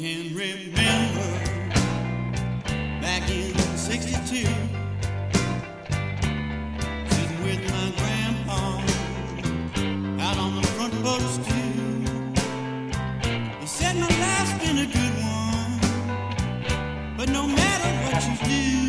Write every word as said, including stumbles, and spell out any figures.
can remember back in sixty-two, sitting with my grandpa out on the front porch stoop. He said my life's been a good one, but no matter what you do,